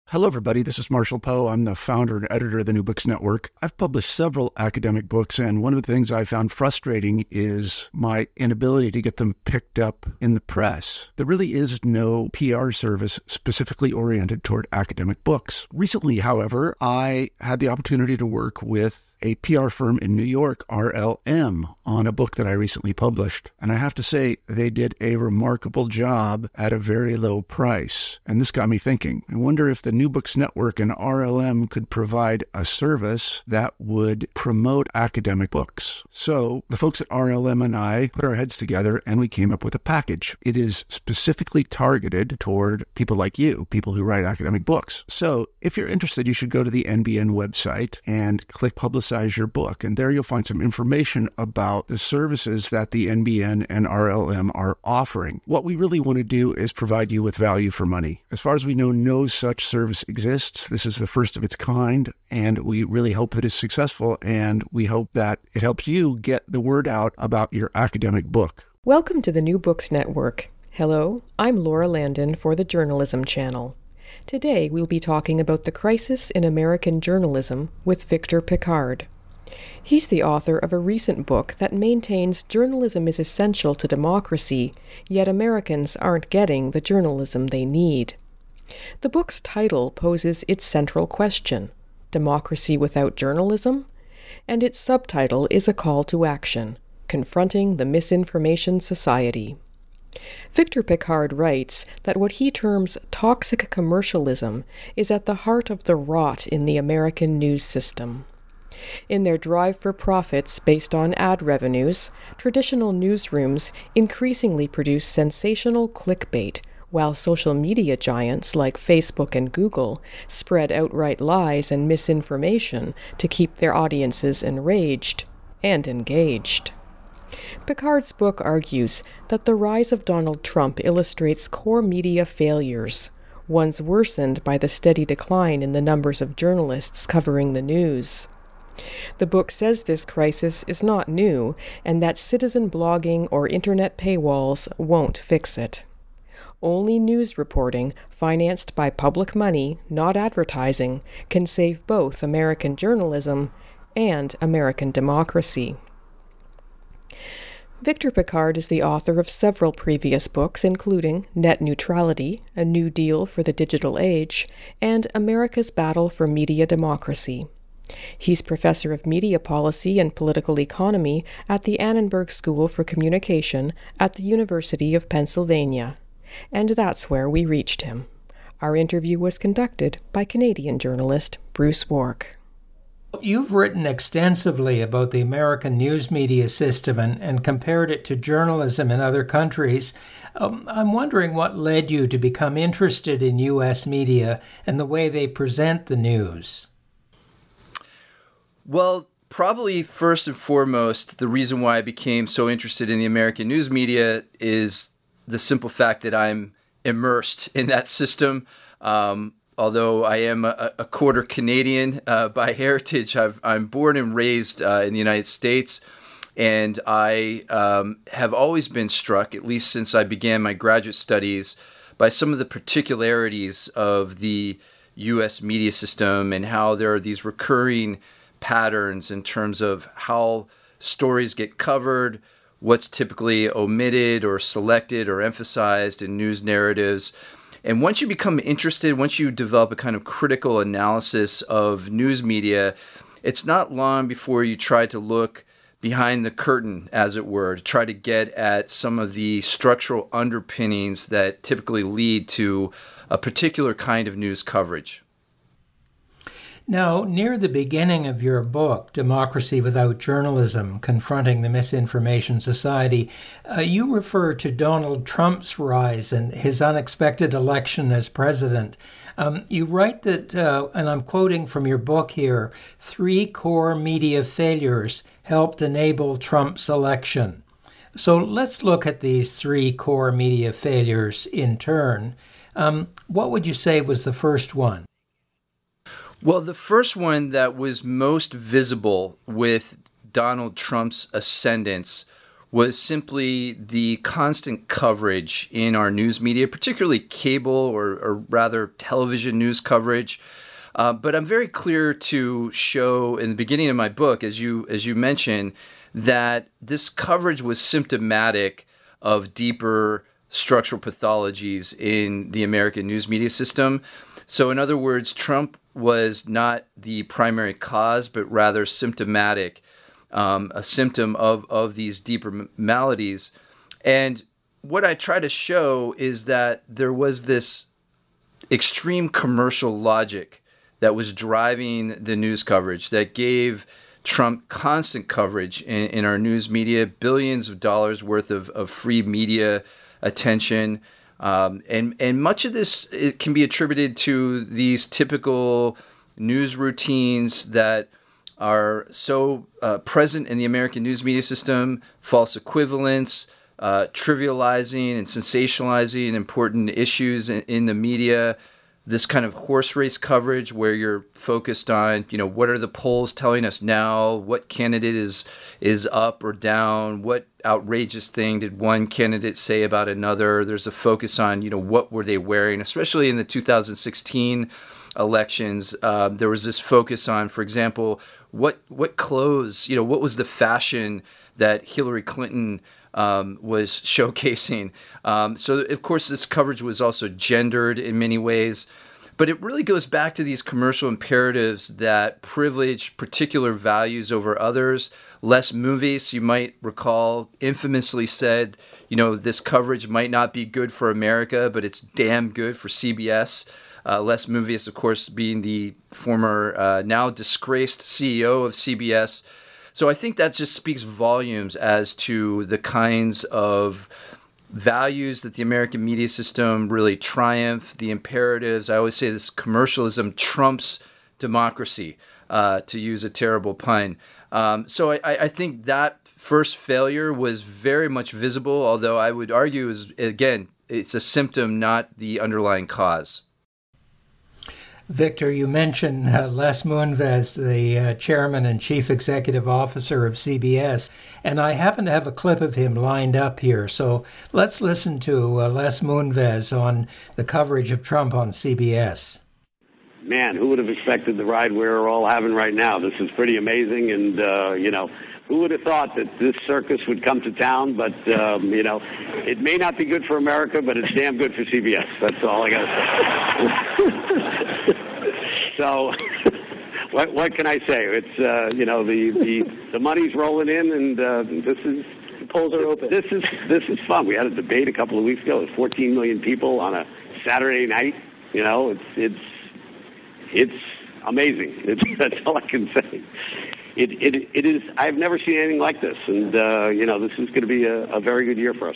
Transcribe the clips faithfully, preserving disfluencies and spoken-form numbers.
Hello, everybody. This is Marshall Poe. I'm the founder and editor of the New Books Network. I've published several academic books, and one of the things I found frustrating is my inability to get them picked up in the press. There really is no P R service specifically oriented toward academic books. Recently, however, I had the opportunity to work with a P R firm in New York, R L M, on a book that I recently published. And I have to say, they did a remarkable job at a very low price. And this got me thinking. I wonder if the New Books Network and R L M could provide a service that would promote academic books. So the folks at R L M and I put our heads together and we came up with a package. It is specifically targeted toward people like you, people who write academic books. So if you're interested, you should go to the N B N website and click Publicize your book. And there you'll find some information about the services that the N B N and R L M are offering. What we really want to do is provide you with value for money. As far as we know, no such service exists. This is the first of its kind, and we really hope that it's successful, and we hope that it helps you get the word out about your academic book. Welcome to the New Books Network. Hello, I'm Laura Landon for the Journalism Channel. Today we'll be talking about the crisis in American journalism with Victor Pickard. He's the author of a recent book that maintains journalism is essential to democracy, yet Americans aren't getting the journalism they need. The book's title poses its central question, Democracy Without Journalism? And its subtitle is a call to action, Confronting the Misinformation Society. Victor Pickard writes that what he terms toxic commercialism is at the heart of the rot in the American news system. In their drive for profits based on ad revenues, traditional newsrooms increasingly produce sensational clickbait, while social media giants like Facebook and Google spread outright lies and misinformation to keep their audiences enraged and engaged. Pickard's book argues that the rise of Donald Trump illustrates core media failures, ones worsened by the steady decline in the numbers of journalists covering the news. The book says this crisis is not new, and that citizen blogging or internet paywalls won't fix it. Only news reporting, financed by public money, not advertising, can save both American journalism and American democracy. Victor Pickard is the author of several previous books, including Net Neutrality, A New Deal for the Digital Age, and America's Battle for Media Democracy. He's professor of media policy and political economy at the Annenberg School for Communication at the University of Pennsylvania. And that's where we reached him. Our interview was conducted by Canadian journalist Bruce Wark. You've written extensively about the American news media system and, and compared it to journalism in other countries. Um, I'm wondering what led you to become interested in U S media and the way they present the news. Well, probably first and foremost, the reason why I became so interested in the American news media is the simple fact that I'm immersed in that system. Um, Although I am a, a quarter Canadian uh, by heritage, I've, I'm born and raised uh, in the United States, and I um, have always been struck, at least since I began my graduate studies, by some of the particularities of the U S media system and how there are these recurring patterns in terms of how stories get covered, what's typically omitted or selected or emphasized in news narratives. And once you become interested, once you develop a kind of critical analysis of news media, it's not long before you try to look behind the curtain, as it were, to try to get at some of the structural underpinnings that typically lead to a particular kind of news coverage. Now, near the beginning of your book, Democracy Without Journalism, Confronting the Misinformation Society, uh, you refer to Donald Trump's rise and his unexpected election as president. Um, you write that, uh, and I'm quoting from your book here, three core media failures helped enable Trump's election. So let's look at these three core media failures in turn. Um, what would you say was the first one? Well, the first one that was most visible with Donald Trump's ascendance was simply the constant coverage in our news media, particularly cable or, or rather television news coverage. Uh, but I'm very clear to show in the beginning of my book, as you as you mentioned, that this coverage was symptomatic of deeper structural pathologies in the American news media system. So in other words, Trump was not the primary cause, but rather symptomatic, um, a symptom of, of these deeper maladies. And what I try to show is that there was this extreme commercial logic that was driving the news coverage that gave Trump constant coverage in, in our news media, billions of dollars worth of, of free media attention. Um, and, and much of this it can be attributed to these typical news routines that are so uh, present in the American news media system: false equivalence, uh, trivializing and sensationalizing important issues in, in the media, this kind of horse race coverage where you're focused on, you know, what are the polls telling us now? What candidate is is up or down? What outrageous thing did one candidate say about another? There's a focus on, you know, what were they wearing, especially in the two thousand sixteen elections. Uh, there was this focus on, for example, what what clothes, you know, what was the fashion that Hillary Clinton Um, was showcasing. Um, so, of course, this coverage was also gendered in many ways. But it really goes back to these commercial imperatives that privilege particular values over others. Les Moonves, you might recall, infamously said, you know, this coverage might not be good for America, but it's damn good for C B S. Uh, Les Moonves, of course, being the former, uh, now disgraced C E O of C B S. So I think that just speaks volumes as to the kinds of values that the American media system really triumph, the imperatives. I always say this: commercialism trumps democracy, uh, to use a terrible pun. Um, so I, I think that first failure was very much visible, although I would argue, is again, it's a symptom, not the underlying cause. Victor, you mentioned uh, Les Moonves, the uh, chairman and chief executive officer of C B S, and I happen to have a clip of him lined up here. So let's listen to uh, Les Moonves on the coverage of Trump on C B S. Man, who would have expected the ride we're all having right now? This is pretty amazing, and, uh, you know, who would have thought that this circus would come to town? But, um, you know, it may not be good for America, but it's damn good for C B S. That's all I got to say. So, what what can I say? It's, uh, you know, the, the, the money's rolling in, and uh, this is... The polls are open. This is, this is fun. We had a debate a couple of weeks ago with fourteen million people on a Saturday night. You know, it's, it's, it's amazing. It's, that's all I can say. It, it, it is. I've never seen anything like this, and uh, you know, this is going to be a, a very good year for us.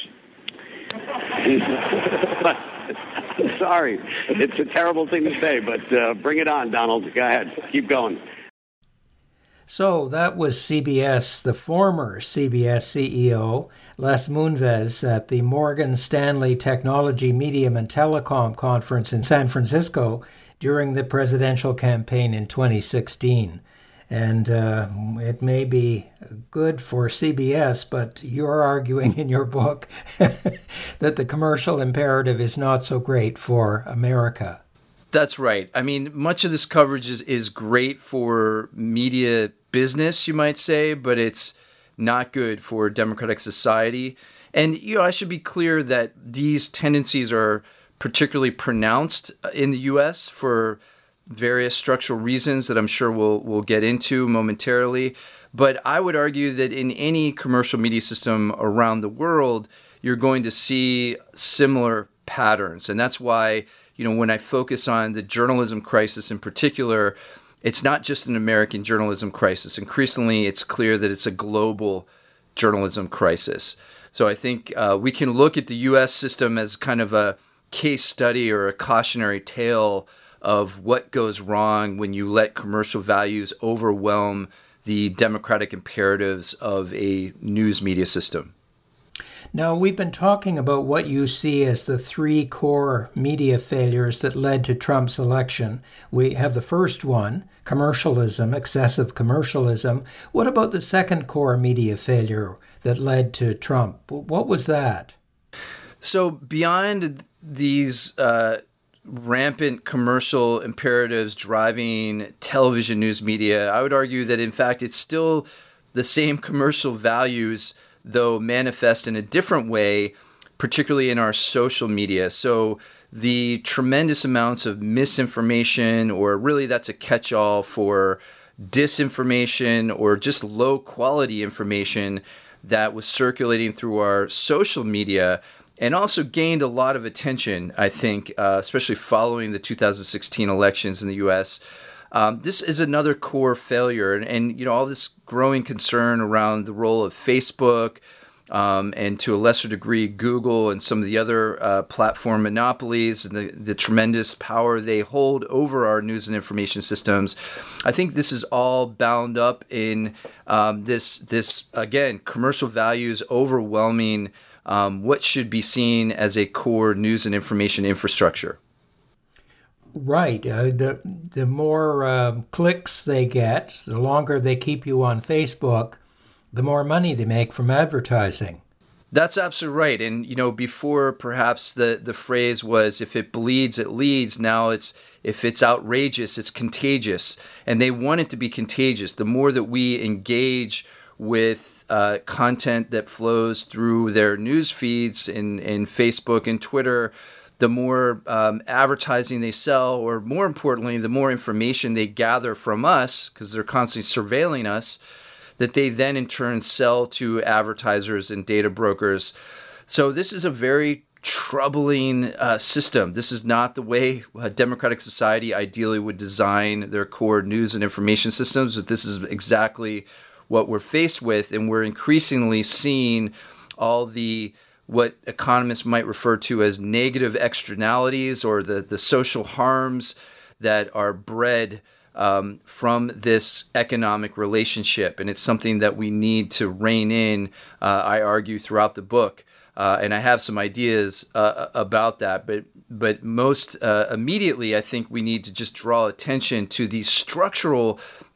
But, I'm sorry, it's a terrible thing to say, but uh, bring it on, Donald. Go ahead, keep going. So that was C B S, the former C B S C E O, Les Moonves, at the Morgan Stanley Technology, Medium, and Telecom Conference in San Francisco during the presidential campaign in twenty sixteen. And uh, it may be good for C B S, but you're arguing in your book that the commercial imperative is not so great for America. That's right. I mean, much of this coverage is, is great for media business, you might say, but it's not good for democratic society. And, you know, I should be clear that these tendencies are particularly pronounced in the U S for various structural reasons that I'm sure we'll we'll get into momentarily. But I would argue that in any commercial media system around the world, you're going to see similar patterns. And that's why, you know, when I focus on the journalism crisis in particular, it's not just an American journalism crisis. Increasingly, it's clear that it's a global journalism crisis. So I think uh, we can look at the U S system as kind of a case study or a cautionary tale of what goes wrong when you let commercial values overwhelm the democratic imperatives of a news media system. Now, we've been talking about what you see as the three core media failures that led to Trump's election. We have the first one, commercialism, excessive commercialism. What about the second core media failure that led to Trump? What was that? So beyond these uh, rampant commercial imperatives driving television news media, I would argue that, in fact, it's still the same commercial values, though manifest in a different way, particularly in our social media. So the tremendous amounts of misinformation, or really that's a catch-all for disinformation or just low-quality information that was circulating through our social media, and also gained a lot of attention, I think, uh, especially following the two thousand sixteen elections in the U S. Um, this is another core failure, and, and you know all this growing concern around the role of Facebook, um, and to a lesser degree Google and some of the other uh, platform monopolies, and the, the tremendous power they hold over our news and information systems. I think this is all bound up in um, this this again commercial values overwhelming um, what should be seen as a core news and information infrastructure. Right. Uh, the the more uh, clicks they get, the longer they keep you on Facebook, the more money they make from advertising. That's absolutely right. And, you know, before perhaps the, the phrase was, if it bleeds, it leads. Now it's, if it's outrageous, it's contagious. And they want it to be contagious. The more that we engage with uh, content that flows through their news feeds in, in Facebook and Twitter, the more um, advertising they sell, or more importantly, the more information they gather from us, because they're constantly surveilling us, that they then in turn sell to advertisers and data brokers. So this is a very troubling uh, system. This is not the way a democratic society ideally would design their core news and information systems, but this is exactly what we're faced with, and we're increasingly seeing all the what economists might refer to as negative externalities, or the, the social harms that are bred um, from this economic relationship. And it's something that we need to rein in, uh, I argue, throughout the book. Uh, and I have some ideas uh, about that. But but most uh, immediately, I think we need to just draw attention to these structural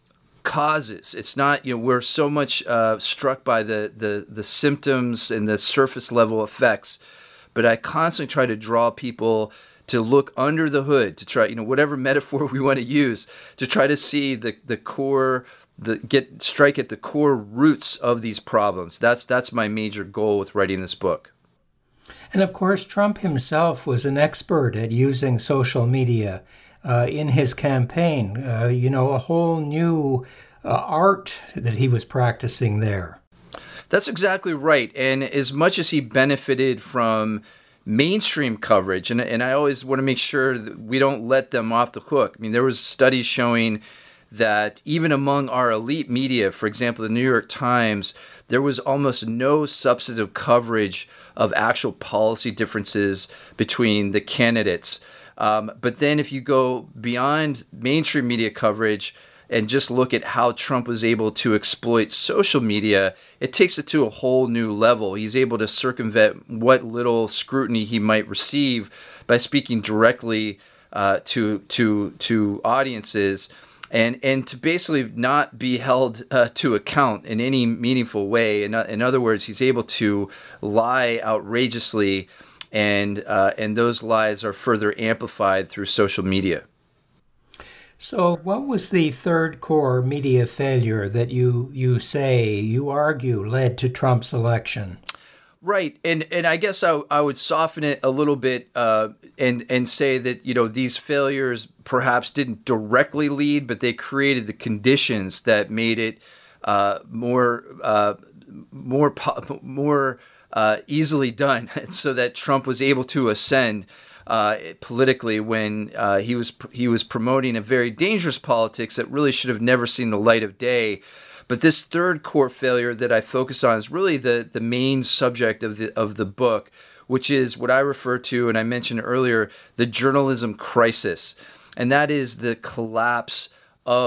causes. It's not, you know, we're so much uh, struck by the, the the symptoms and the surface level effects, but I constantly try to draw people to look under the hood, to try, you know, whatever metaphor we want to use, to try to see the the core, the get strike at the core roots of these problems. That's that's my major goal with writing this book. And of course, Trump himself was an expert at using social media. Uh, in his campaign, uh, you know, a whole new uh, art that he was practicing there. That's exactly right. And as much as he benefited from mainstream coverage, and, and I always want to make sure that we don't let them off the hook. I mean, there was studies showing that even among our elite media, for example, the New York Times, there was almost no substantive coverage of actual policy differences between the candidates. Um, but then if you go beyond mainstream media coverage and just look at how Trump was able to exploit social media, it takes it to a whole new level. He's able to circumvent what little scrutiny he might receive by speaking directly uh, to to to audiences, and and to basically not be held uh, to account in any meaningful way. In, in other words, he's able to lie outrageously, and uh, and those lies are further amplified through social media. So what was the third core media failure that you you say, you argue, led to Trump's election? Right, and and I guess I, I would soften it a little bit uh, and and say that, you know, these failures perhaps didn't directly lead, but they created the conditions that made it uh, more uh, more more uh, easily done, so that Trump was able to ascend uh, politically when uh, he was he was promoting a very dangerous politics that really should have never seen the light of day. But this third core failure that I focus on is really the, the main subject of the of the book, which is what I refer to, and I mentioned earlier, the journalism crisis. And that is the collapse of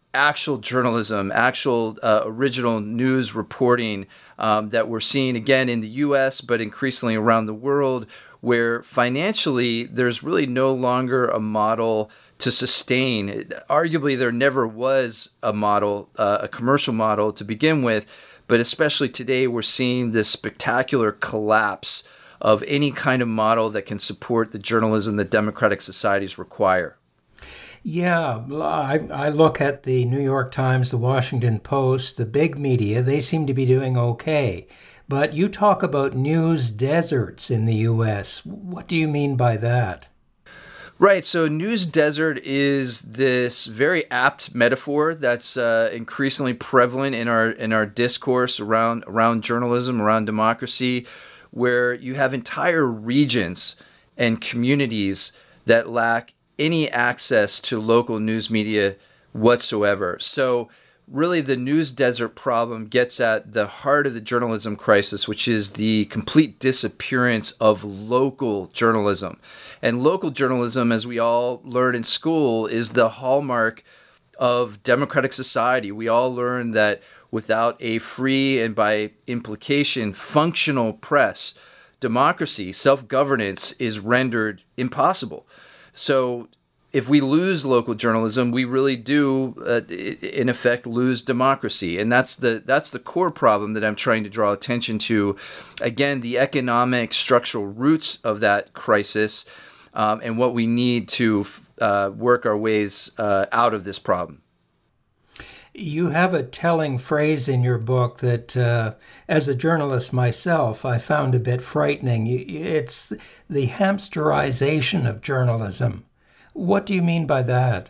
actual journalism, actual uh, original news reporting um, that we're seeing again in the U S, but increasingly around the world, where financially there's really no longer a model to sustain. Arguably, there never was a model, uh, a commercial model to begin with, but especially today we're seeing this spectacular collapse of any kind of model that can support the journalism that democratic societies require. Yeah, I, I look at the New York Times, the Washington Post, the big media, they seem to be doing okay. But you talk about news deserts in the U S. What do you mean by that? Right. So news desert is this very apt metaphor that's uh, increasingly prevalent in our in our discourse around around journalism, around democracy, where you have entire regions and communities that lack any access to local news media whatsoever. So really the news desert problem gets at the heart of the journalism crisis, which is the complete disappearance of local journalism. And local journalism, as we all learn in school, is the hallmark of democratic society. We all learn that without a free and, by implication, functional press, democracy, self-governance is rendered impossible. So if we lose local journalism, we really do, uh, in effect, lose democracy. And that's the that's the core problem that I'm trying to draw attention to. Again, the economic structural roots of that crisis um, and what we need to uh, work our ways uh, out of this problem. You have a telling phrase in your book that, uh, as a journalist myself, I found a bit frightening. It's the hamsterization of journalism. What do you mean by that?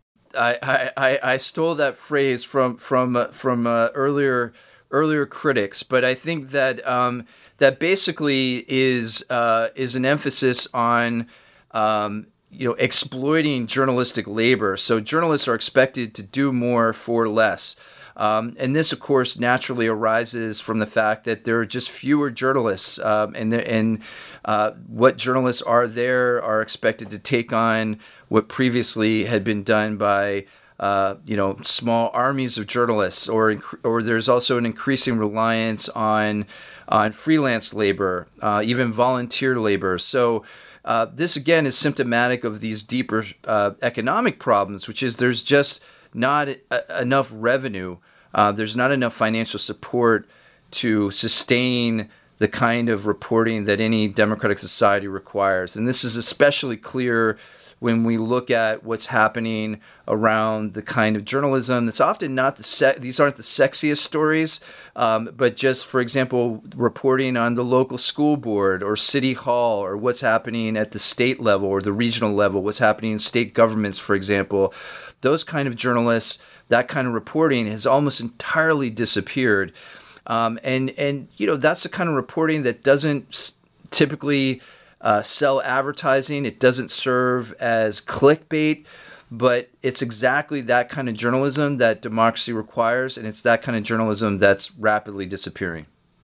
I I, I stole that phrase from from uh, from uh, earlier earlier critics, but I think that um, that basically is uh, is an emphasis on um, you know, exploiting journalistic labor. So journalists are expected to do more for less. Um, and this, of course, naturally arises from the fact that there are just fewer journalists, um, and and uh, what journalists are there are expected to take on what previously had been done by uh, you know, small armies of journalists, or inc- or there's also an increasing reliance on on freelance labor, uh, even volunteer labor. So. Uh, this, again, is symptomatic of these deeper uh, economic problems, which is there's just not a- enough revenue. Uh, there's not enough financial support to sustain the kind of reporting that any democratic society requires. And this is especially clear when we look at what's happening around the kind of journalism that's often not the se- these aren't the sexiest stories, um, but just, for example, reporting on the local school board or city hall, or what's happening at the state level or the regional level, what's happening in state governments, for example. Those kind of journalists, that kind of reporting has almost entirely disappeared. Um, and, and, you know, that's the kind of reporting that doesn't typically Uh, sell advertising. It doesn't serve as clickbait, but it's exactly that kind of journalism that democracy requires, and it's that kind of journalism that's rapidly disappearing.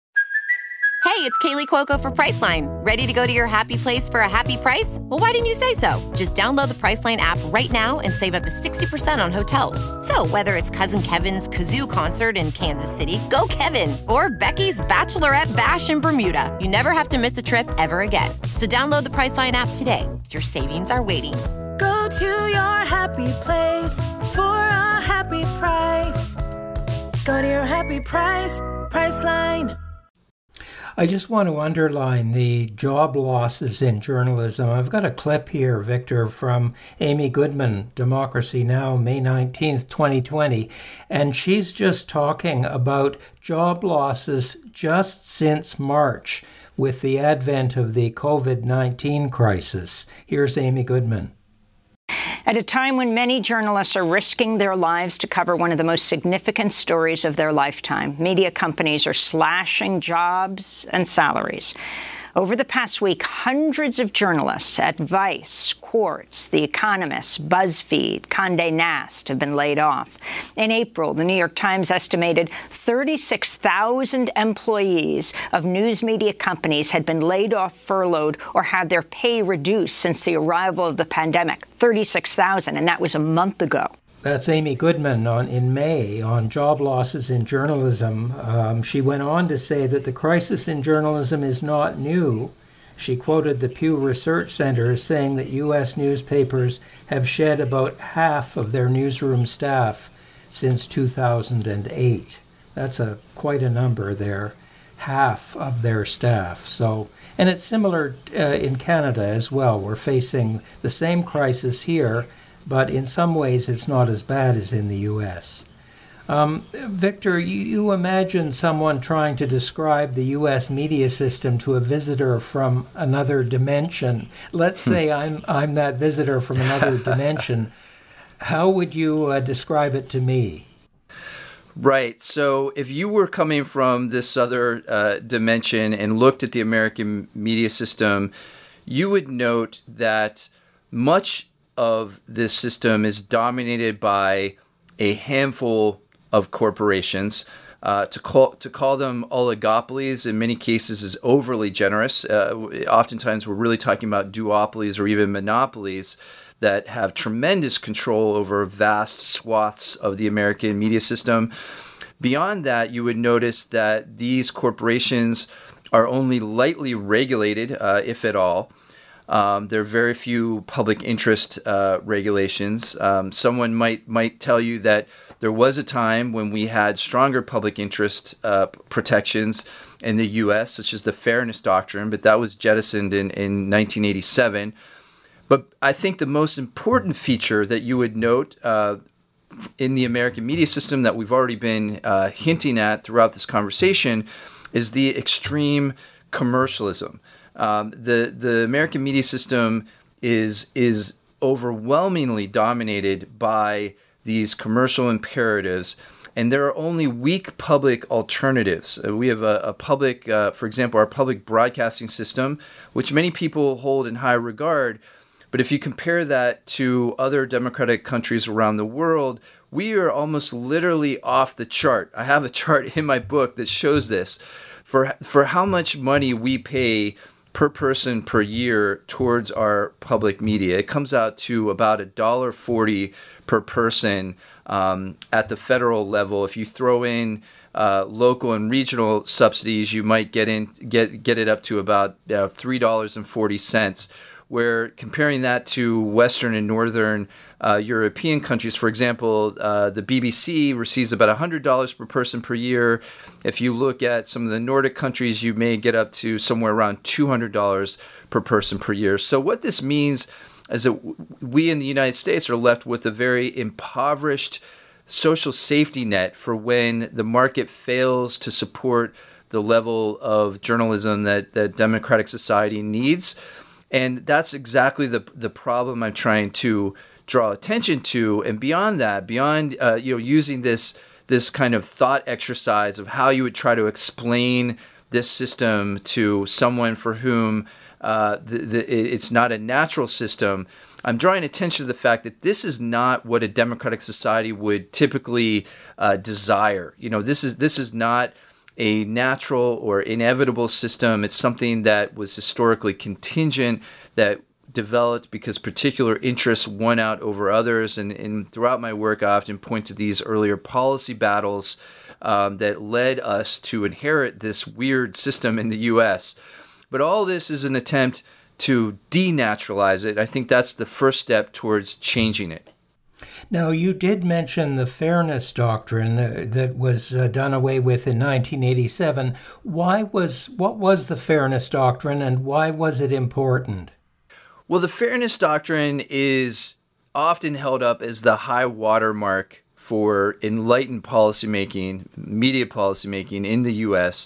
Hey, it's Kaylee Cuoco for Priceline. Ready to go to your happy place for a happy price? Well, why didn't you say so? Just download the Priceline app right now and save up to sixty percent on hotels. So whether it's Cousin Kevin's Kazoo Concert in Kansas City, go Kevin, or Becky's Bachelorette Bash in Bermuda, you never have to miss a trip ever again. So download the Priceline app today. Your savings are waiting. Go to your happy place for a happy price. Go to your happy price, Priceline. I just want to underline the job losses in journalism. I've got a clip here, Victor, from Amy Goodman, Democracy Now!, May nineteenth, twenty twenty, and she's just talking about job losses just since March with the advent of the covid nineteen crisis. Here's Amy Goodman. At a time when many journalists are risking their lives to cover one of the most significant stories of their lifetime, media companies are slashing jobs and salaries. Over the past week, hundreds of journalists at Vice, Quartz, The Economist, BuzzFeed, Condé Nast have been laid off. In April, the New York Times estimated thirty-six thousand employees of news media companies had been laid off, furloughed, or had their pay reduced since the arrival of the pandemic. thirty-six thousand, and that was a month ago. That's Amy Goodman on in May on job losses in journalism. Um, she went on to say that the crisis in journalism is not new. She quoted the Pew Research Center as saying that U S newspapers have shed about half of their newsroom staff since two thousand eight. That's a quite a number there, half of their staff. So, and it's similar uh, in Canada as well. We're facing the same crisis here, but in some ways it's not as bad as in the U S. Um, Victor, you, you imagine someone trying to describe the U S media system to a visitor from another dimension. Let's say I'm I'm that visitor from another dimension. How would you uh, describe it to me? Right. So if you were coming from this other uh, dimension and looked at the American media system, you would note that much of this system is dominated by a handful of corporations. Uh, to call to call them oligopolies in many cases is overly generous. Uh, oftentimes we're really talking about duopolies or even monopolies that have tremendous control over vast swaths of the American media system. Beyond that, you would notice that these corporations are only lightly regulated, uh, if at all. Um, there are very few public interest uh, regulations. Um, someone might might tell you that there was a time when we had stronger public interest uh, protections in the U S, such as the Fairness Doctrine, but that was jettisoned in, in nineteen eighty-seven. But I think the most important feature that you would note uh, in the American media system that we've already been uh, hinting at throughout this conversation is the extreme commercialism. Um, the the American media system is is overwhelmingly dominated by these commercial imperatives, and there are only weak public alternatives. Uh, we have a, a public, uh, for example, our public broadcasting system, which many people hold in high regard. But if you compare that to other democratic countries around the world, we are almost literally off the chart. I have a chart in my book that shows this. For for how much money we pay per person per year towards our public media, it comes out to about a dollar forty per person um, at the federal level. If you throw in uh, local and regional subsidies, you might get in get get it up to about uh, three dollars and forty cents. Where comparing that to Western and Northern uh, European countries, for example, uh, the B B C receives about one hundred dollars per person per year. If you look at some of the Nordic countries, you may get up to somewhere around two hundred dollars per person per year. So what this means is that we in the United States are left with a very impoverished social safety net for when the market fails to support the level of journalism that, that democratic society needs. And that's exactly the the problem I'm trying to draw attention to. And beyond that, beyond uh, you know using this this kind of thought exercise of how you would try to explain this system to someone for whom uh, the, the, it's not a natural system, I'm drawing attention to the fact that this is not what a democratic society would typically uh, desire. You know, this is this is not a natural or inevitable system. It's something that was historically contingent, that developed because particular interests won out over others. And, and throughout my work, I often point to these earlier policy battles um, that led us to inherit this weird system in the U S. But all this is an attempt to denaturalize it. I think that's the first step towards changing it. Now, you did mention the Fairness Doctrine that, that was uh, done away with in nineteen eighty-seven. Why was what was the Fairness Doctrine, and why was it important? Well, the Fairness Doctrine is often held up as the high watermark for enlightened policymaking, media policymaking in the U S.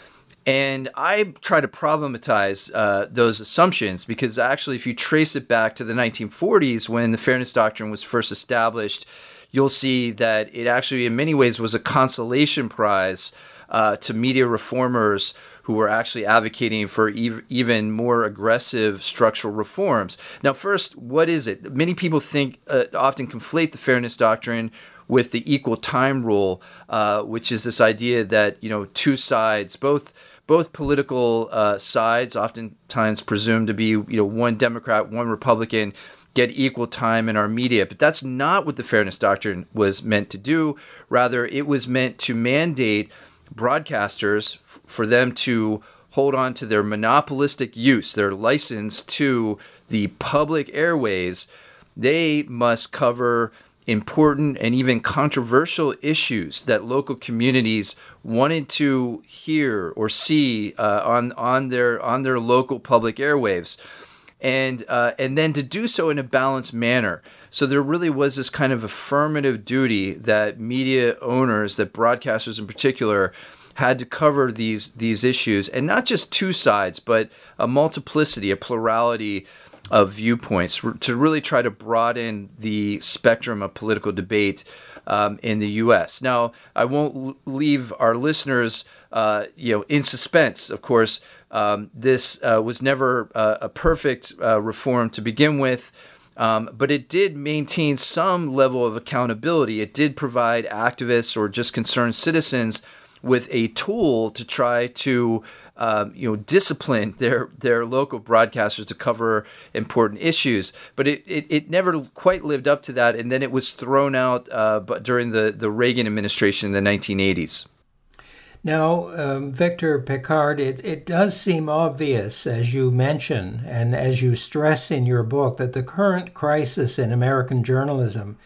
And I try to problematize uh, those assumptions because actually, if you trace it back to the nineteen forties when the Fairness Doctrine was first established, you'll see that it actually in many ways was a consolation prize uh, to media reformers who were actually advocating for ev- even more aggressive structural reforms. Now, first, what is it? Many people think uh, often conflate the Fairness Doctrine with the equal time rule, uh, which is this idea that, you know, two sides, both both political uh, sides, oftentimes presumed to be, you know, one Democrat, one Republican, get equal time in our media. But that's not what the Fairness Doctrine was meant to do. Rather, it was meant to mandate broadcasters f- for them to hold on to their monopolistic use, their license to the public airwaves. They must cover important and even controversial issues that local communities wanted to hear or see uh, on on their on their local public airwaves, and uh, and then to do so in a balanced manner. So there really was this kind of affirmative duty that media owners, that broadcasters in particular, had to cover these these issues, and not just two sides, but a multiplicity, a plurality of viewpoints, to really try to broaden the spectrum of political debate um, in the U S. Now, I won't l- leave our listeners, uh, you know, in suspense. Of course, um, this uh, was never uh, a perfect uh, reform to begin with, um, but it did maintain some level of accountability. It did provide activists or just concerned citizens with a tool to try to Um, you know, discipline their their local broadcasters to cover important issues, but it, it, it never quite lived up to that, and then it was thrown out uh, but during the, the Reagan administration in the nineteen eighties. Now, um, Victor Pickard, it, it does seem obvious, as you mention, and as you stress in your book, that the current crisis in American journalism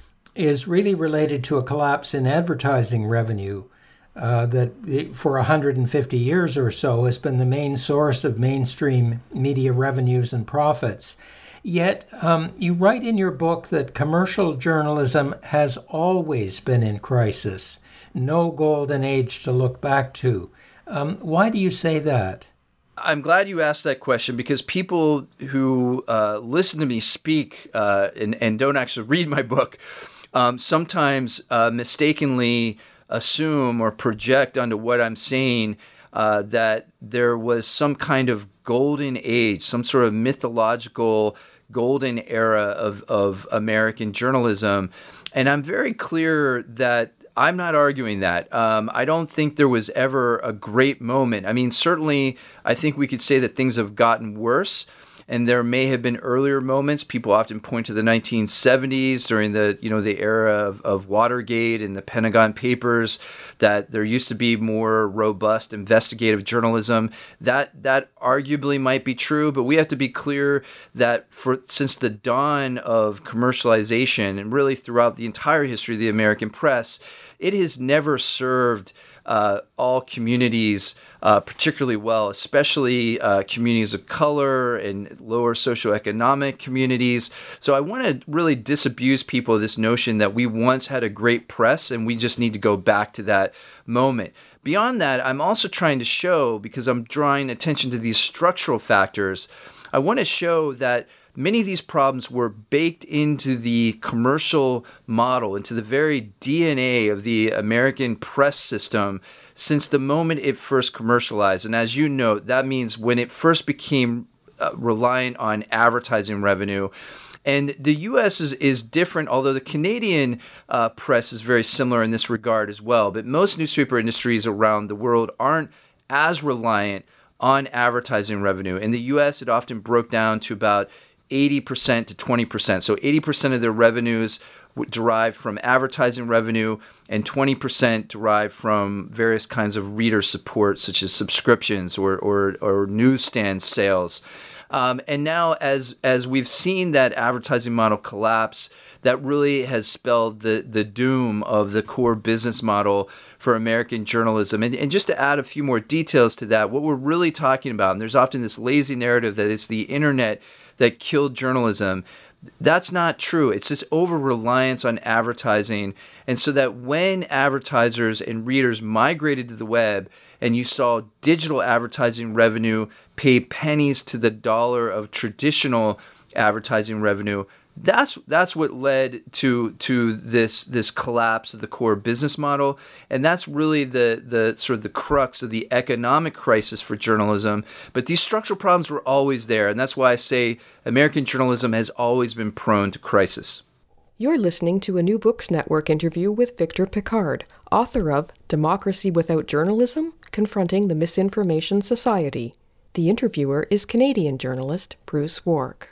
is really related to a collapse in advertising revenue. Uh, that it, for one hundred fifty years or so has been the main source of mainstream media revenues and profits. Yet um, you write in your book that commercial journalism has always been in crisis, no golden age to look back to. Um, why do you say that? I'm glad you asked that question, because people who uh, listen to me speak uh, and, and don't actually read my book um, sometimes uh, mistakenly assume or project onto what I'm saying uh, that there was some kind of golden age, some sort of mythological golden era of, of American journalism. And I'm very clear that I'm not arguing that. Um, I don't think there was ever a great moment. I mean, certainly, I think we could say that things have gotten worse. And there may have been earlier moments. People often point to the nineteen seventies during the, you know, the era of, of Watergate and the Pentagon Papers, that there used to be more robust investigative journalism. That that arguably might be true, but we have to be clear that for since the dawn of commercialization and really throughout the entire history of the American press, it has never served uh, all communities Uh, particularly well, especially uh, communities of color and lower socioeconomic communities. So I want to really disabuse people of this notion that we once had a great press and we just need to go back to that moment. Beyond that, I'm also trying to show, because I'm drawing attention to these structural factors, I want to show that many of these problems were baked into the commercial model, into the very D N A of the American press system since the moment it first commercialized. And as you note, that means when it first became uh, reliant on advertising revenue. And the U S is, is different, although the Canadian uh, press is very similar in this regard as well. But most newspaper industries around the world aren't as reliant on advertising revenue. In the U S, it often broke down to about eighty percent to twenty percent. So eighty percent of their revenues derived from advertising revenue, and twenty percent derived from various kinds of reader support, such as subscriptions or or, or newsstand sales. Um, and now, as as we've seen that advertising model collapse, that really has spelled the the doom of the core business model for American journalism. And, and just to add a few more details to that, what we're really talking about, and there's often this lazy narrative that it's the internet that killed journalism. That's not true. It's this over-reliance on advertising. And so that when advertisers and readers migrated to the web and you saw digital advertising revenue pay pennies to the dollar of traditional advertising revenue, that's that's what led to to this this collapse of the core business model. And that's really the the sort of the crux of the economic crisis for journalism. But these structural problems were always there, and that's why I say American journalism has always been prone to crisis. You're listening to a New Books Network interview with Victor Pickard, author of Democracy Without Journalism: Confronting the Misinformation Society. The interviewer is Canadian journalist Bruce Wark.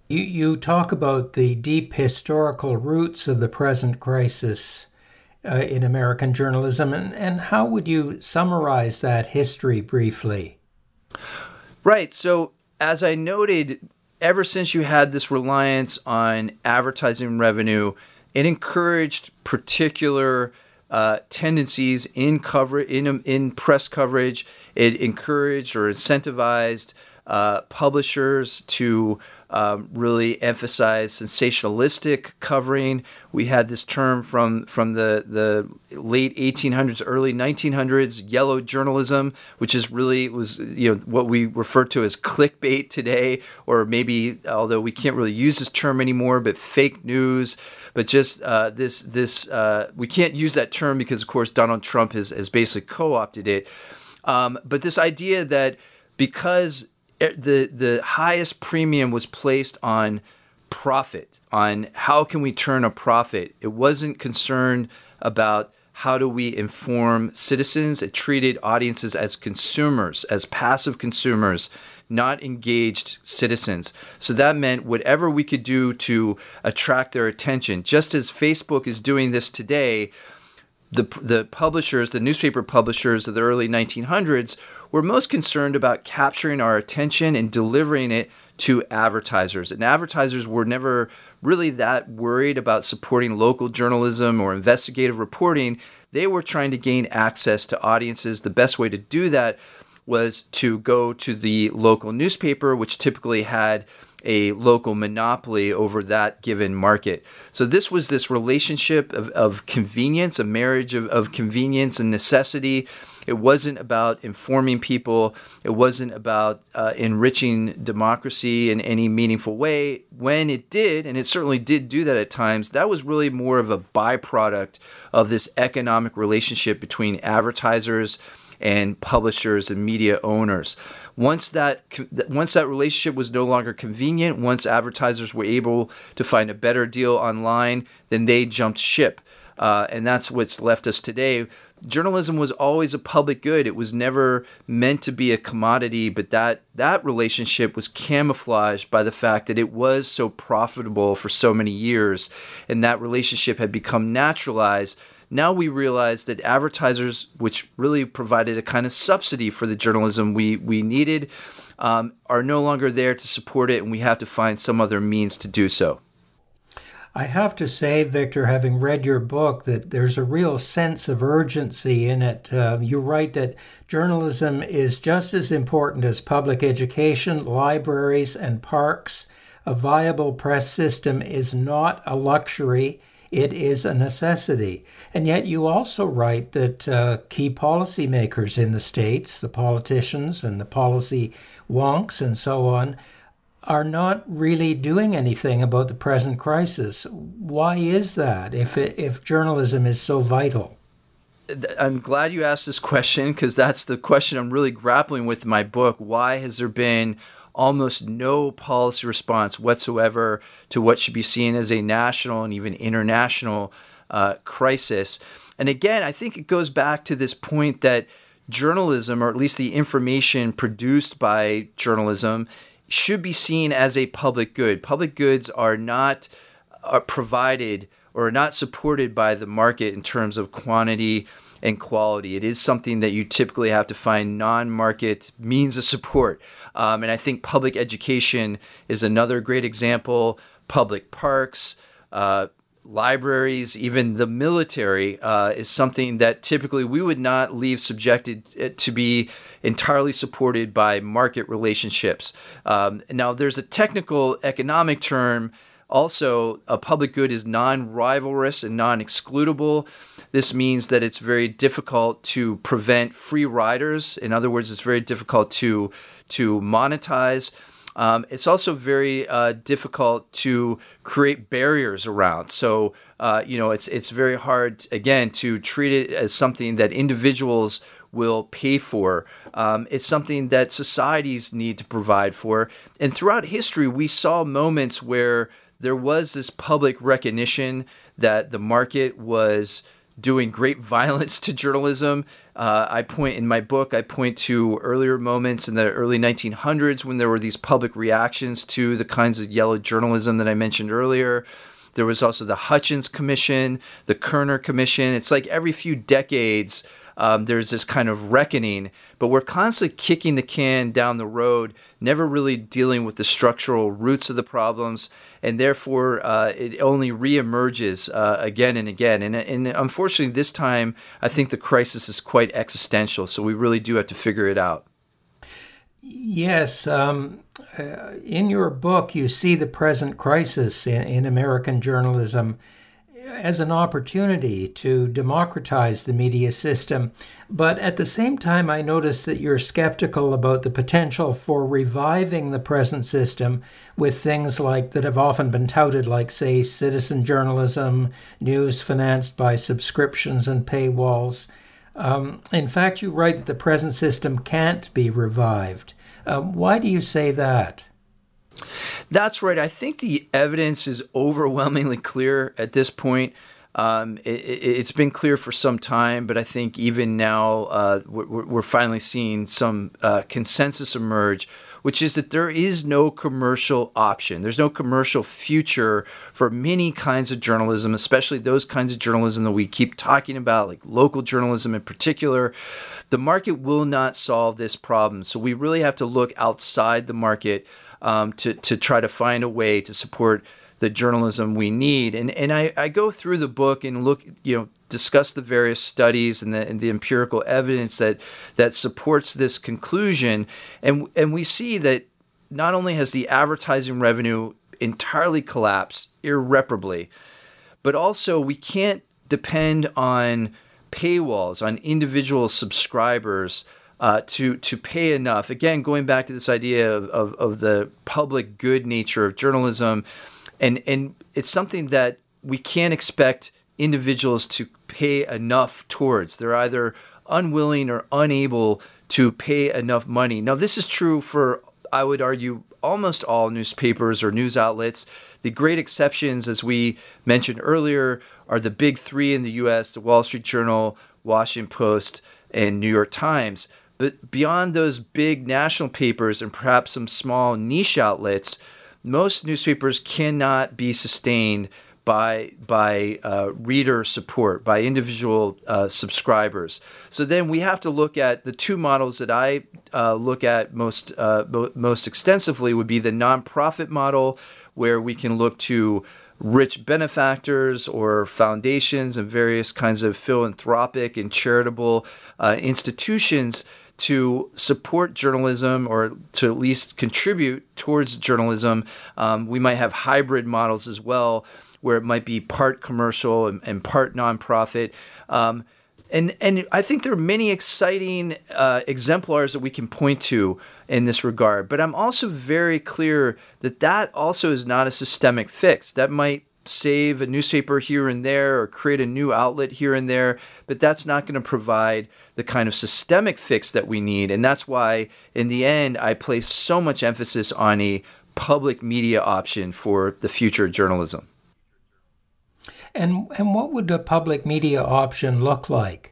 You, you talk about the deep historical roots of the present crisis uh, in American journalism, and, and how would you summarize that history briefly? Right. So, as I noted, ever since you had this reliance on advertising revenue, it encouraged particular uh, tendencies in cover in in press coverage. It encouraged or incentivized uh, publishers to um, really emphasize sensationalistic covering. We had this term from from the the late eighteen hundreds, early nineteen hundreds, yellow journalism, which is really was you know what we refer to as clickbait today, or maybe although we can't really use this term anymore, but fake news. But just uh, this this uh, we can't use that term because of course Donald Trump has has basically co-opted it. Um, but this idea that because the the highest premium was placed on profit, on how can we turn a profit. It wasn't concerned about how do we inform citizens. It treated audiences as consumers, as passive consumers, not engaged citizens. So that meant whatever we could do to attract their attention, just as Facebook is doing this today, the the publishers, the newspaper publishers of the early nineteen hundreds were most concerned about capturing our attention and delivering it to advertisers. And advertisers were never really that worried about supporting local journalism or investigative reporting. They were trying to gain access to audiences. The best way to do that was to go to the local newspaper, which typically had a local monopoly over that given market. So this was this relationship of, of convenience, a marriage of, of convenience and necessity. It wasn't about informing people. It wasn't about uh, enriching democracy in any meaningful way. When it did, and it certainly did do that at times, that was really more of a byproduct of this economic relationship between advertisers and publishers and media owners. Once that once that relationship was no longer convenient, once advertisers were able to find a better deal online, then they jumped ship. Uh, and that's what's left us today. Journalism was always a public good. It was never meant to be a commodity, but that that relationship was camouflaged by the fact that it was so profitable for so many years, and that relationship had become naturalized. Now we realize that advertisers, which really provided a kind of subsidy for the journalism we, we needed, um, are no longer there to support it, and we have to find some other means to do so. I have to say, Victor, having read your book, that there's a real sense of urgency in it. Uh, you write that journalism is just as important as public education, libraries, and parks. A viable press system is not a luxury. It is a necessity. And yet you also write that uh, key policymakers in the states, the politicians and the policy wonks and so on, are not really doing anything about the present crisis. Why is that, if it, if journalism is so vital? I'm glad you asked this question, because that's the question I'm really grappling with in my book. Why has there been almost no policy response whatsoever to what should be seen as a national and even international uh, crisis? And again, I think it goes back to this point that journalism, or at least the information produced by journalism, should be seen as a public good. Public goods are not are provided or are not supported by the market in terms of quantity and quality. It is something that you typically have to find non-market means of support. Um, and I think public education is another great example. Public parks, uh, libraries, even the military uh, is something that typically we would not leave subjected to be entirely supported by market relationships. Um, now, there's a technical economic term. Also, a public good is non-rivalrous and non-excludable. This means that it's very difficult to prevent free riders. In other words, it's very difficult to, to monetize. Um, it's also very uh, difficult to create barriers around. So, uh, you know, it's it's very hard, again, to treat it as something that individuals will pay for. Um, it's something that societies need to provide for. And throughout history, we saw moments where there was this public recognition that the market was doing great violence to journalism. Uh, I point in my book, I point to earlier moments in the early nineteen hundreds when there were these public reactions to the kinds of yellow journalism that I mentioned earlier. There was also the Hutchins Commission, the Kerner Commission. It's like every few decades, um, there's this kind of reckoning, but we're constantly kicking the can down the road, never really dealing with the structural roots of the problems, and therefore uh, it only reemerges uh, again and again. And, and unfortunately, this time, I think the crisis is quite existential, so we really do have to figure it out. Yes. Um, uh, in your book, you see the present crisis in, in American journalism as an opportunity to democratize the media system. But at the same time, I notice that you're skeptical about the potential for reviving the present system with things like that have often been touted, like, say, citizen journalism, news financed by subscriptions and paywalls. Um, in fact, you write that the present system can't be revived. Uh, why do you say that? That's right. I think the evidence is overwhelmingly clear at this point. Um, it, it's been clear for some time, but I think even now uh, we're, we're finally seeing some uh, consensus emerge, which is that there is no commercial option. There's no commercial future for many kinds of journalism, especially those kinds of journalism that we keep talking about, like local journalism in particular. The market will not solve this problem. So we really have to look outside the market um, to, to try to find a way to support the journalism we need. And and I, I go through the book and look, you know, discuss the various studies and the and the empirical evidence that that supports this conclusion. And and we see that not only has the advertising revenue entirely collapsed irreparably, but also we can't depend on paywalls, on individual subscribers uh, to to pay enough. Again, going back to this idea of, of, of the public good nature of journalism. And and it's something that we can't expect individuals to pay enough towards. They're either unwilling or unable to pay enough money. Now, this is true for, I would argue, almost all newspapers or news outlets. The great exceptions, as we mentioned earlier, are the big three in the U S, the Wall Street Journal, Washington Post, and New York Times. But beyond those big national papers and perhaps some small niche outlets, most newspapers cannot be sustained by by uh, reader support, by individual uh, subscribers. So then we have to look at the two models that I uh, look at most uh, most extensively would be the nonprofit model, where we can look to rich benefactors or foundations and various kinds of philanthropic and charitable uh, institutions to support journalism or to at least contribute towards journalism. Um, we might have hybrid models as well, where it might be part commercial and, and part nonprofit. Um, and, and I think there are many exciting uh, exemplars that we can point to in this regard. But I'm also very clear that that also is not a systemic fix. That might save a newspaper here and there or create a new outlet here and there, but that's not going to provide the kind of systemic fix that we need. And that's why, in the end, I place so much emphasis on a public media option for the future of journalism. And, and what would a public media option look like?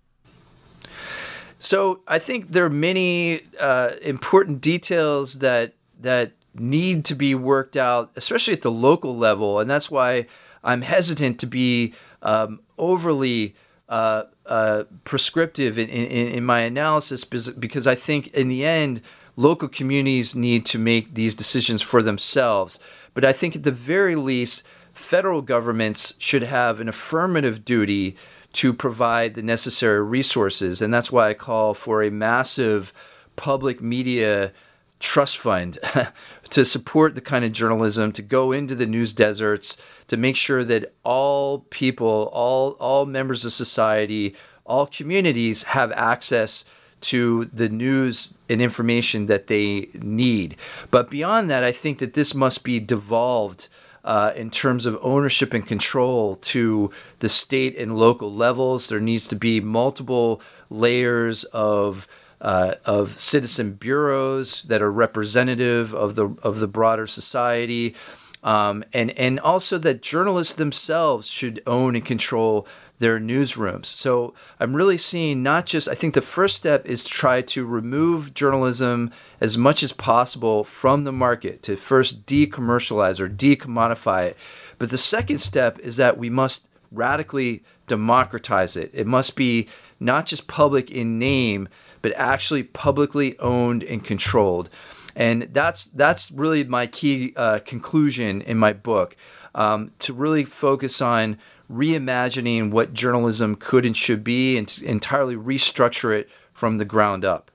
So I think there are many uh, important details that that need to be worked out, especially at the local level. And that's why I'm hesitant to be um, overly uh, uh, prescriptive in, in, in my analysis, because I think in the end, local communities need to make these decisions for themselves. But I think at the very least, federal governments should have an affirmative duty to provide the necessary resources. And that's why I call for a massive public media trust fund to support the kind of journalism, to go into the news deserts, to make sure that all people, all all members of society, all communities have access to the news and information that they need. But beyond that, I think that this must be devolved uh, in terms of ownership and control to the state and local levels. There needs to be multiple layers of Uh, of citizen bureaus that are representative of the of the broader society. Um, and, and also that journalists themselves should own and control their newsrooms. So I'm really seeing not just, I think the first step is to try to remove journalism as much as possible from the market, to first decommercialize or decommodify it. But the second step is that we must radically democratize it. It must be not just public in name, but actually publicly owned and controlled. And that's that's really my key uh, conclusion in my book, um, to really focus on reimagining what journalism could and should be and to entirely restructure it from the ground up.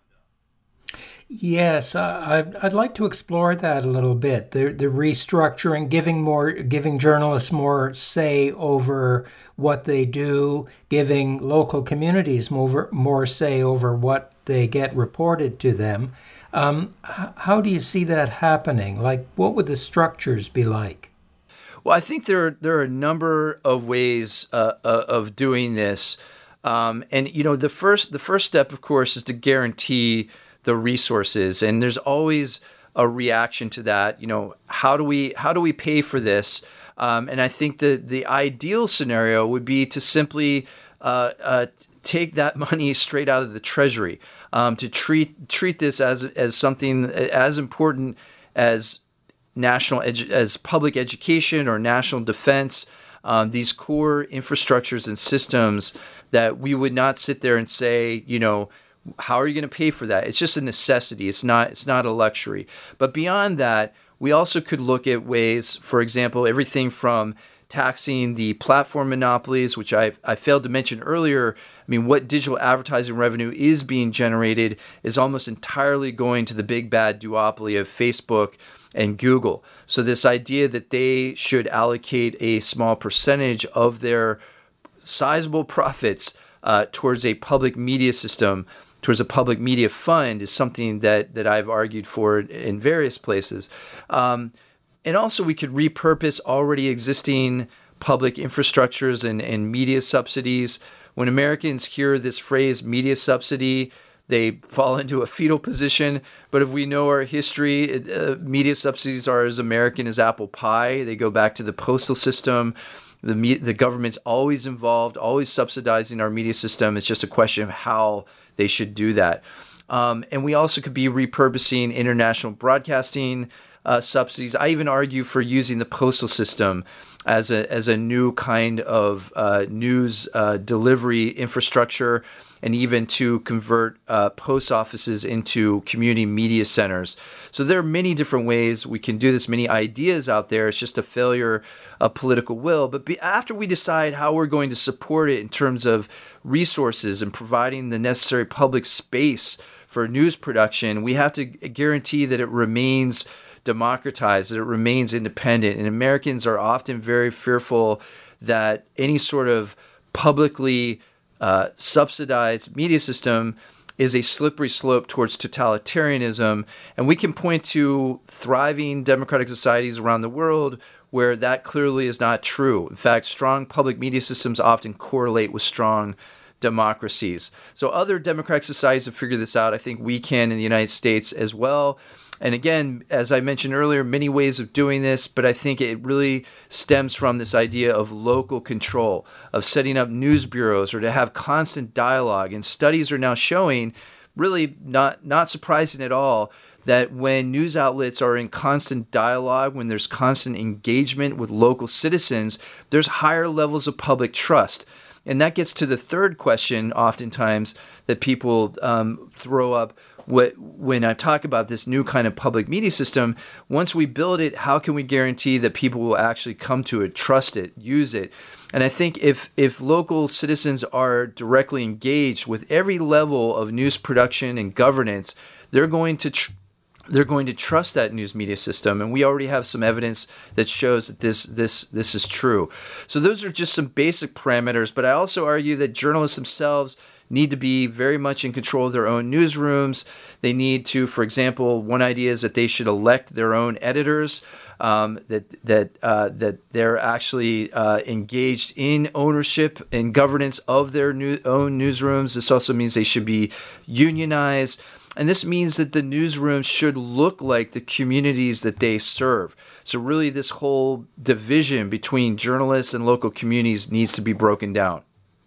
Yes, uh, I'd like to explore that a little bit. The the restructuring, giving more, giving journalists more say over what they do, giving local communities more more say over what they get reported to them. Um, h- how do you see that happening? Like, what would the structures be like? Well, I think there are, there are a number of ways uh, uh, of doing this, um, and you know, the first the first step, of course, is to guarantee the resources, and there's always a reaction to that. You know, how do we how do we pay for this? Um, and I think the the ideal scenario would be to simply uh, uh, take that money straight out of the Treasury, um, to treat treat this as as something as important as national edu- as public education or national defense, um, these core infrastructures and systems that we would not sit there and say, you know, how are you going to pay for that? It's just a necessity. It's not, it's not a luxury. But beyond that, we also could look at ways, for example, everything from taxing the platform monopolies, which I I failed to mention earlier. I mean, what digital advertising revenue is being generated is almost entirely going to the big bad duopoly of Facebook and Google. So this idea that they should allocate a small percentage of their sizable profits uh, towards a public media system, towards a public media fund, is something that that I've argued for in various places. Um, and also we could repurpose already existing public infrastructures and, and media subsidies. When Americans hear this phrase media subsidy, they fall into a fetal position. But if we know our history, uh, media subsidies are as American as apple pie. They go back to the postal system. The me- the government's always involved, always subsidizing our media system. It's just a question of how they should do that. Um, and we also could be repurposing international broadcasting uh, subsidies. I even argue for using the postal system as a as a new kind of uh, news uh, delivery infrastructure, and even to convert uh, post offices into community media centers. So there are many different ways we can do this, many ideas out there. It's just a failure of political will. But be, after we decide how we're going to support it in terms of resources and providing the necessary public space for news production, we have to guarantee that it remains democratized, that it remains independent. And Americans are often very fearful that any sort of publicly Uh, subsidized media system is a slippery slope towards totalitarianism. And we can point to thriving democratic societies around the world where that clearly is not true. In fact, strong public media systems often correlate with strong democracies. So other democratic societies have figured this out. I think we can in the United States as well. And again, as I mentioned earlier, many ways of doing this, but I think it really stems from this idea of local control, of setting up news bureaus or to have constant dialogue. And studies are now showing, really not, not surprising at all, that when news outlets are in constant dialogue, when there's constant engagement with local citizens, there's higher levels of public trust. And that gets to the third question oftentimes that people um, throw up what, when I talk about this new kind of public media system. Once we build it, how can we guarantee that people will actually come to it, trust it, use it? And I think if if local citizens are directly engaged with every level of news production and governance, they're going to tr- they're going to trust that news media system. And we already have some evidence that shows that this this this is true. So those are just some basic parameters. But I also argue that journalists themselves need to be very much in control of their own newsrooms. They need to, for example, one idea is that they should elect their own editors, um, that that uh, that they're actually uh, engaged in ownership and governance of their new, own newsrooms. This also means they should be unionized. And this means that the newsrooms should look like the communities that they serve. So really this whole division between journalists and local communities needs to be broken down.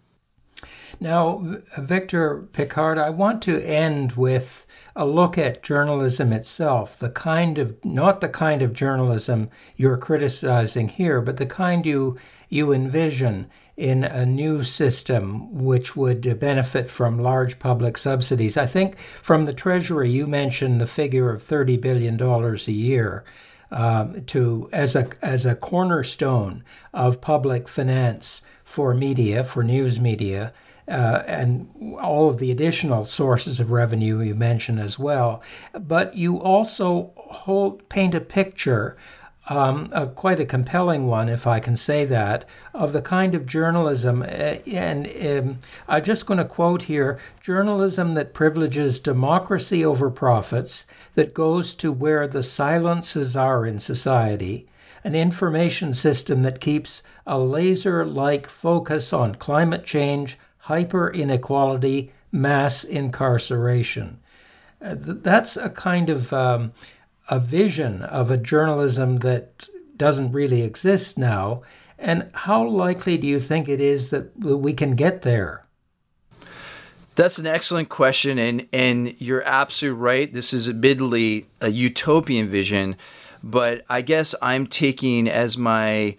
Now, Victor Pickard, I want to end with a look at journalism itself, the kind of, not the kind of journalism you're criticizing here, but the kind you you envision in a new system which would benefit from large public subsidies. I think from the Treasury, you mentioned the figure of thirty billion dollars a year um, to as a as a cornerstone of public finance for media, for news media, uh, and all of the additional sources of revenue you mentioned as well. But you also hold, paint a picture, um, a, quite a compelling one, if I can say that, of the kind of journalism, uh, and um, I'm just going to quote here, journalism that privileges democracy over profits, that goes to where the silences are in society, an information system that keeps a laser-like focus on climate change, hyper-inequality, mass incarceration. Uh, th- that's a kind of um, a vision of a journalism that doesn't really exist now. And how likely do you think it is that we can get there? That's an excellent question, and, and you're absolutely right. This is admittedly a utopian vision, but I guess I'm taking as my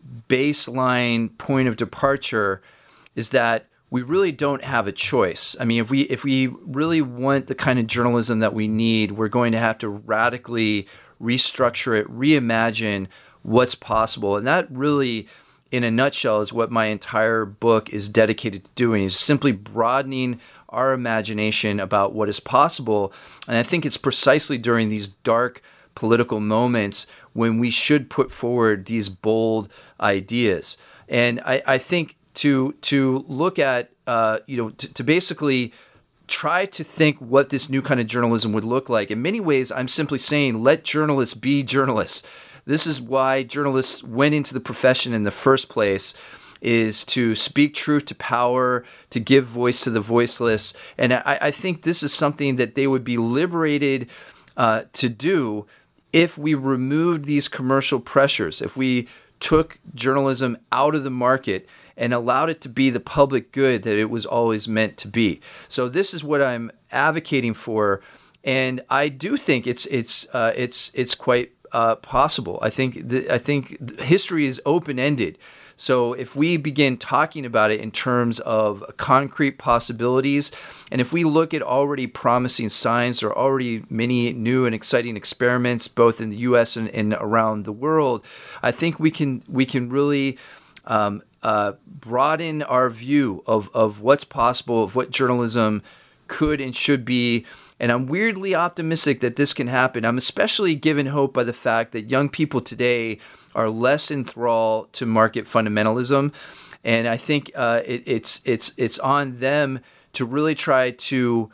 baseline point of departure is that we really don't have a choice. I mean, if we if we really want the kind of journalism that we need, we're going to have to radically restructure it, reimagine what's possible. And that really, in a nutshell, is what my entire book is dedicated to doing, is simply broadening our imagination about what is possible. And I think it's precisely during these dark political moments when we should put forward these bold ideas. And I, I think to to look at, uh, you know, to, to basically try to think what this new kind of journalism would look like. In many ways, I'm simply saying, let journalists be journalists. This is why journalists went into the profession in the first place, is to speak truth to power, to give voice to the voiceless. And I, I think this is something that they would be liberated uh, to do if we removed these commercial pressures, if we took journalism out of the market and allowed it to be the public good that it was always meant to be. So this is what I'm advocating for, and I do think it's it's uh, it's it's quite uh, possible. I think th- I think history is open-ended. So if we begin talking about it in terms of concrete possibilities, and if we look at already promising signs, there are already many new and exciting experiments, both in the U S and, and around the world, I think we can we can really um, uh, broaden our view of, of what's possible, of what journalism could and should be. And I'm weirdly optimistic that this can happen. I'm especially given hope by the fact that young people today are less enthralled to market fundamentalism, and I think uh, it, it's it's it's on them to really try to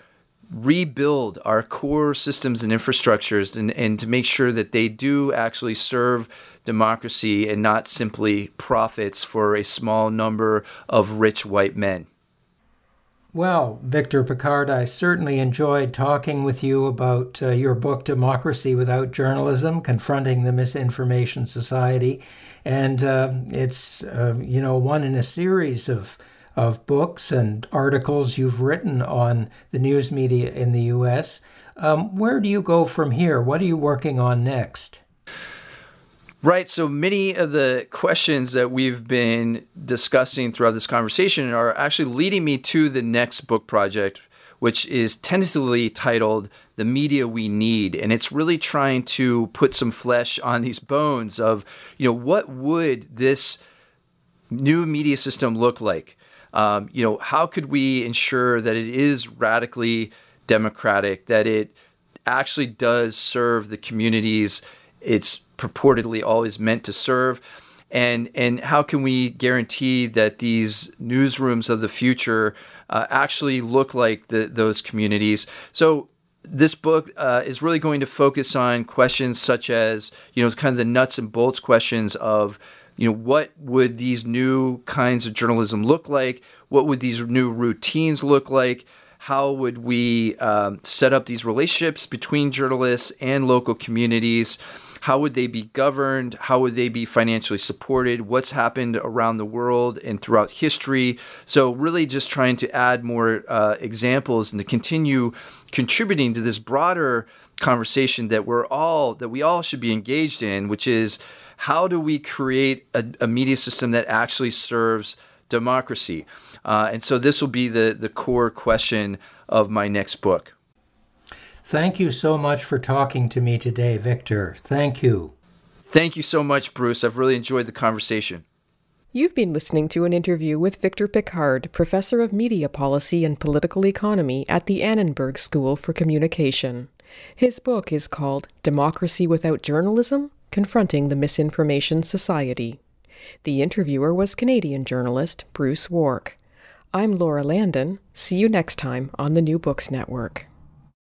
rebuild our core systems and infrastructures, and, and to make sure that they do actually serve democracy and not simply profits for a small number of rich white men. Well, Victor Pickard, I certainly enjoyed talking with you about uh, your book, Democracy Without Journalism, Confronting the Misinformation Society. And uh, it's, uh, you know, one in a series of of books and articles you've written on the news media in the U S. Um, where do you go from here? What are you working on next? Right. So many of the questions that we've been discussing throughout this conversation are actually leading me to the next book project, which is tentatively titled The Media We Need. And it's really trying to put some flesh on these bones of, you know, what would this new media system look like? Um, you know, how could we ensure that it is radically democratic, that it actually does serve the communities it's purportedly always meant to serve? And and how can we guarantee that these newsrooms of the future uh, actually look like the, those communities? So this book uh, is really going to focus on questions such as, you know, kind of the nuts and bolts questions of, you know, what would these new kinds of journalism look like? What would these new routines look like? How would we um, set up these relationships between journalists and local communities? How would they be governed? How would they be financially supported? What's happened around the world and throughout history? So really just trying to add more uh, examples and to continue contributing to this broader conversation that we're all, that we all should be engaged in, which is how do we create a, a media system that actually serves democracy? Uh, and so this will be the, the core question of my next book. Thank you so much for talking to me today, Victor. Thank you. Thank you so much, Bruce. I've really enjoyed the conversation. You've been listening to an interview with Victor Pickard, Professor of Media Policy and Political Economy at the Annenberg School for Communication. His book is called Democracy Without Journalism: Confronting the Misinformation Society. The interviewer was Canadian journalist Bruce Wark. I'm Laura Landon. See you next time on the New Books Network.